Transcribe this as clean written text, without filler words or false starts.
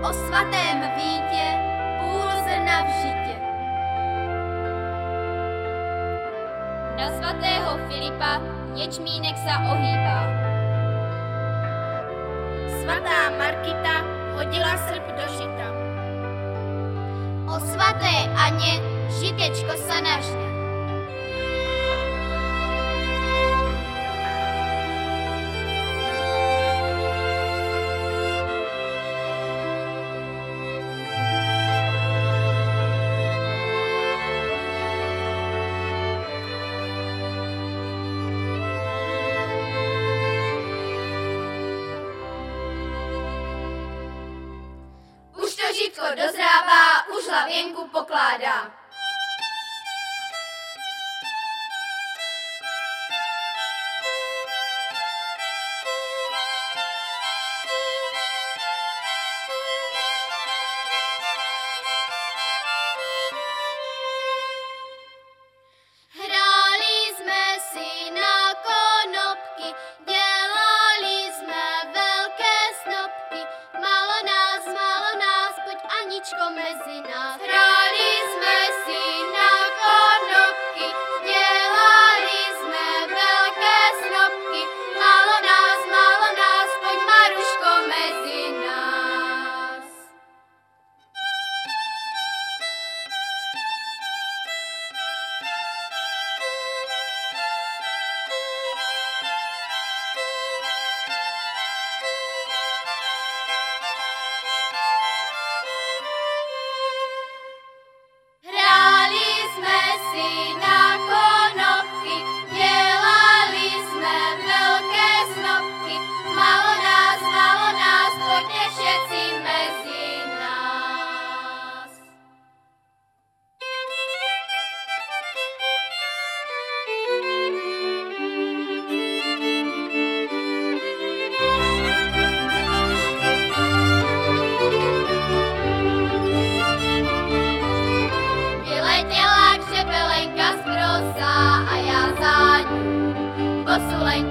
o svatém Vítě, půl zrna v žitě. Na svatého Filipa ječmínek sa ohýbá. Svatá Markita hodila srp do žita. O svaté Aně žitečko sa nažne. Žitko dozrává, už hlavěnku pokládá. Hráli jsme si na konopky, dělali jsme velké snopky, malo nás, pojď Aničko mezi nás. Hráli jsme si na konopky, dělali jsme velké snopky, malo nás, pojď Maruško mezi nás. Hráli jsme si na konopky, dělali jsme velké snopky, malo nás, pojďte všetci mezi nás. Vyletěla křebelenka z brosa a já za ní. Posuleň